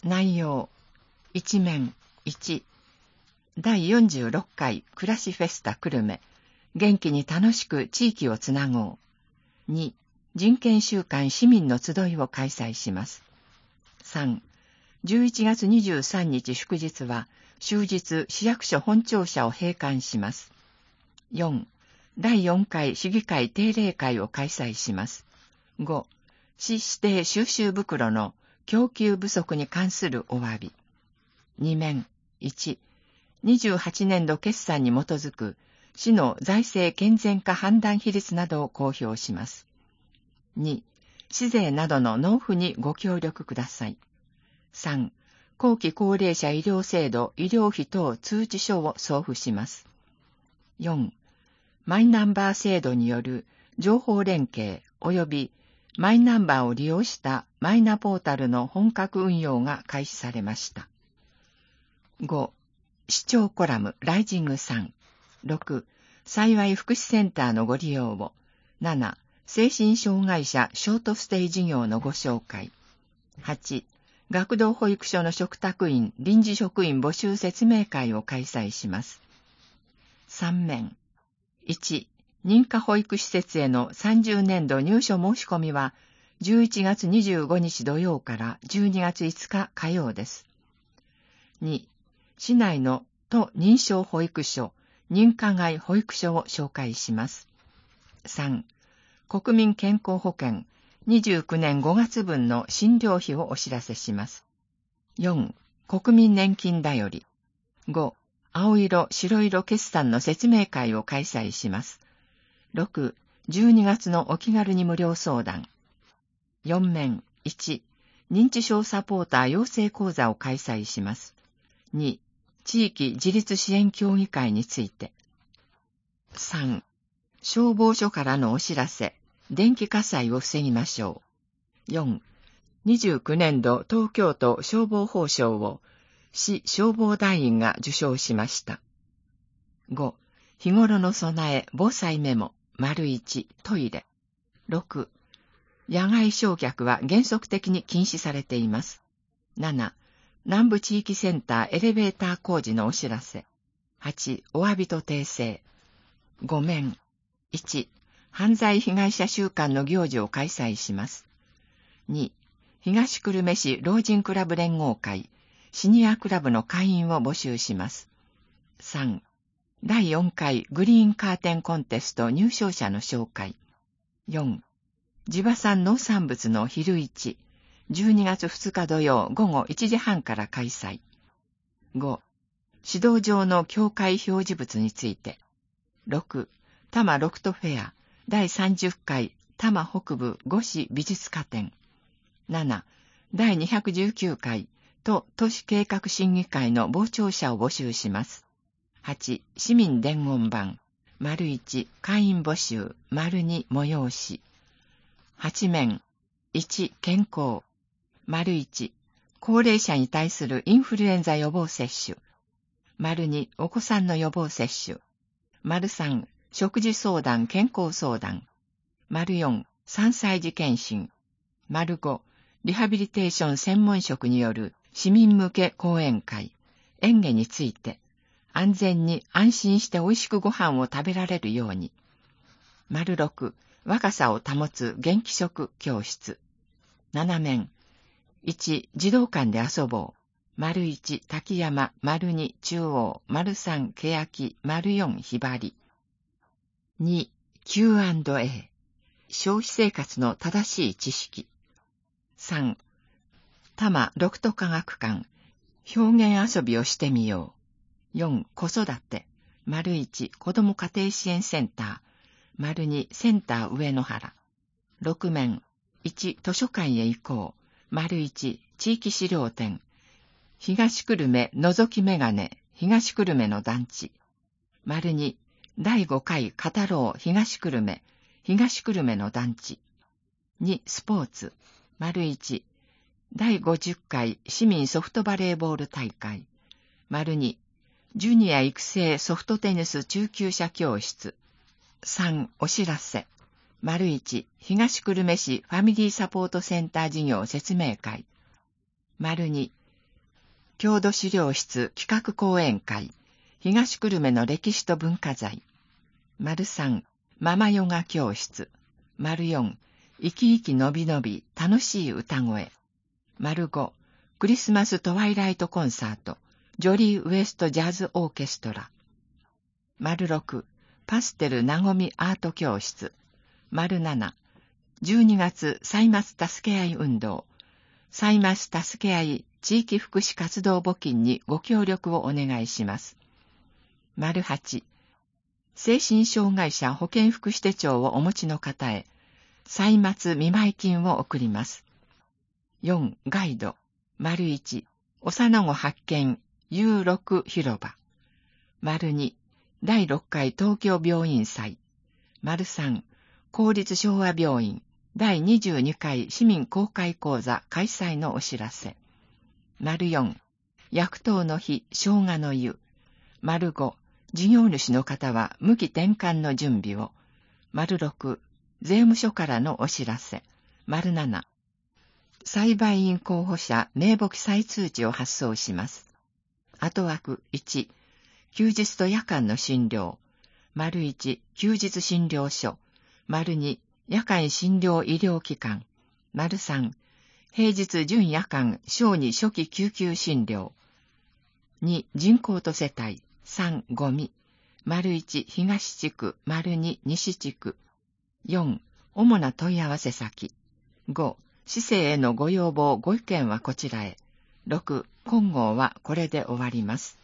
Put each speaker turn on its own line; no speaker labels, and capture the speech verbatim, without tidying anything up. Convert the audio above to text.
内容一面いち、だいよんじゅうろっかい暮らしフェスタ久留米、元気に楽しく地域をつなごう。に、人権週間市民の集いを開催します。さん、じゅういちがつにじゅうさんにち祝日は終日市役所本庁舎を閉館します。よん、だいよんかい市議会定例会を開催します。ご、市指定収集袋の供給不足に関するお詫び。に面いち、にじゅうはちねんど決算に基づく市の財政健全化判断比率などを公表します。に、市税などの納付にご協力ください。さん、後期高齢者医療制度医療費等通知書を送付します。よん、マイナンバー制度による情報連携及びマイナンバーを利用したマイナポータルの本格運用が開始されました。ご、市長コラムライジングさん。ろく、幸い福祉センターのご利用を。なな、精神障害者ショートステイ事業のご紹介。はち、学童保育所の嘱託員臨時職員募集説明会を開催します。さん面いち、認可保育施設へのさんじゅうねんど入所申し込みはじゅういちがつにじゅうごにち土曜からじゅうにがついつか火曜です。に、市内の都認証保育所、認可外保育所を紹介します。さん、国民健康保険にじゅうきゅうねんごがつぶんの診療費をお知らせします。よん、国民年金だより。ご、青色、白色決算の説明会を開催します。ろく、じゅうにがつのお気軽に無料相談。よん面いち、認知症サポーター養成講座を開催します。に、地域自立支援協議会について。さん、消防署からのお知らせ、電気火災を防ぎましょう。よん、にじゅうきゅうねんど東京都消防褒章を市消防団員が受賞しました。ご、日頃の備え防災メモ、丸いち、トイレ。ろく、野外焼却は原則的に禁止されています。なな、南部地域センターエレベーター工事のお知らせ。はち、お詫びと訂正。ご面いち、犯罪被害者週間の行事を開催します。に、東久留米市老人クラブ連合会、シニアクラブの会員を募集します。さん、だいよんかいグリーンカーテンコンテスト入賞者の紹介。よん、地場産農産物の昼市、じゅうにがつふつか土曜午後いちじはんから開催。ご、指導上の境界表示物について。ろく、多摩ロクトフェアだいさんじゅっかい多摩北部五市美術家展。なな、だいにひゃくじゅうきゅうかい都都市計画審議会の傍聴者を募集します。はち、市民伝言板。丸いち、会員募集。丸に、催し。はち面いち、健康。丸いち、高齢者に対するインフルエンザ予防接種。丸に、お子さんの予防接種。丸さん、食事相談健康相談。丸よん、さんさい児検診。丸ご、リハビリテーション専門職による市民向け講演会。園芸について。安全に安心して美味しくご飯を食べられるように。丸ろく、若さを保つ元気食教室。なな面いち、児童館で遊ぼう。丸いち、滝山。丸に、中央。丸さん、欅。丸よん、ひばり。に、キューアンドエー。消費生活の正しい知識。さん、多摩六都科学館。表現遊びをしてみよう。よん、子育て。丸いち、子ども家庭支援センター。丸に、センター上野原。ろく面いち、図書館へ行こう。丸いち、地域資料展。東久留米のぞきメガネ、東久留米の団地。丸に、だいごかい語ろう東久留米、東久留米の団地。に、スポーツ。丸いち、だいごじゅっかい市民ソフトバレーボール大会。丸に、ジュニア育成ソフトテニス中級者教室。さん、お知らせ。丸いち、東久留米市ファミリーサポートセンター事業説明会。丸に、 郷土資料室企画講演会、東久留米の歴史と文化財。丸さん、ママヨガ教室。丸よん、生き生きのびのび楽しい歌声。丸ご、クリスマストワイライトコンサート、ジョリーウエストジャズオーケストラ。丸ろく、パステルなごみアート教室。丸なな、じゅうにがつ歳末助け合い運動。歳末助け合い地域福祉活動募金にご協力をお願いします。丸はち、精神障害者保健福祉手帳をお持ちの方へ、歳末見舞金を送ります。よん、ガイド。丸いち、幼子発見ユーろく広場。丸に、だいろっかい東京病院祭。丸さん、公立昭和病院だいにじゅうにかい市民公開講座開催のお知らせ。丸よん、薬湯の日生姜の湯。丸ご、事業主の方は無期転換の準備を。丸ろく、税務署からのお知らせ。丸なな、裁判員候補者名簿記載通知を発送します。後枠いち、休日と夜間の診療。丸いち、休日診療所。丸に、夜間診療医療機関。丸さん、平日準夜間小児初期救急診療。に、人口と世帯。さん、ゴミ。丸いち、東地区。丸に、西地区。よん、主な問い合わせ先。ご、市政へのご要望ご意見はこちらへ。ろく、金剛はこれで終わります。